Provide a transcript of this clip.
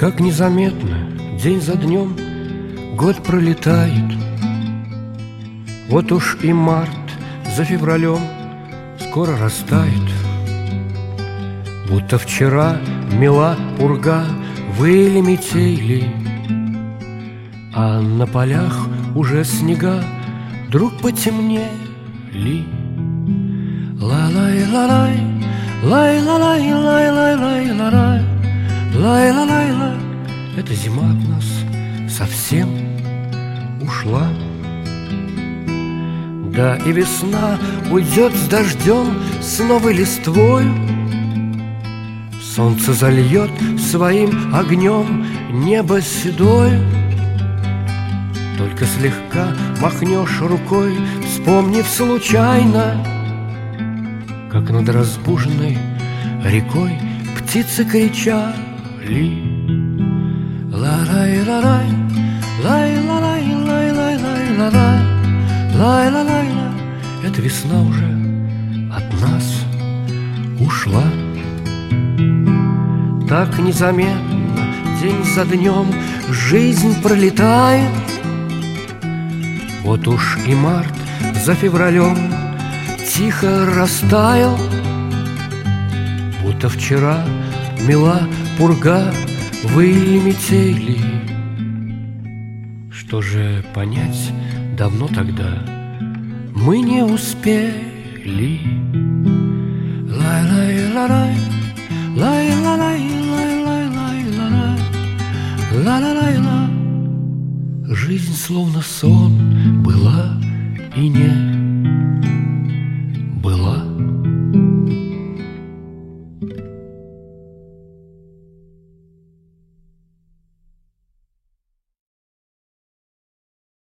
Так незаметно, день за днем, год пролетает. Вот уж и март за февралем скоро растает. Будто вчера мела пурга, выли метели, а на полях уже снега вдруг потемнели. Ла-лай-ла-лай, лай-ла-лай-лай-лай-лай-лай, лай-ла-лай-лай. Эта зима от нас совсем ушла. Да и весна уйдет с дождем, с новой листвою. Солнце зальет своим огнем небо седое. Только слегка махнешь рукой, вспомнив случайно, как над разбуженной рекой птицы кричали. Ла-лай-ла-лай, лай-ла-лай-лай-лай-лай-лай, лай-ла-лай-лай. Эта весна уже от нас ушла. Так незаметно, день за днем, жизнь пролетает. Вот уж и март за февралем тихо растаял. Будто вчера мела пурга, выли метели. Что же понять давно тогда мы не успели. Лай-лай-ла-лай, лай-ла-лай-лай-лай-лай-лай, ла-ла-лай-ла. Жизнь словно сон была и не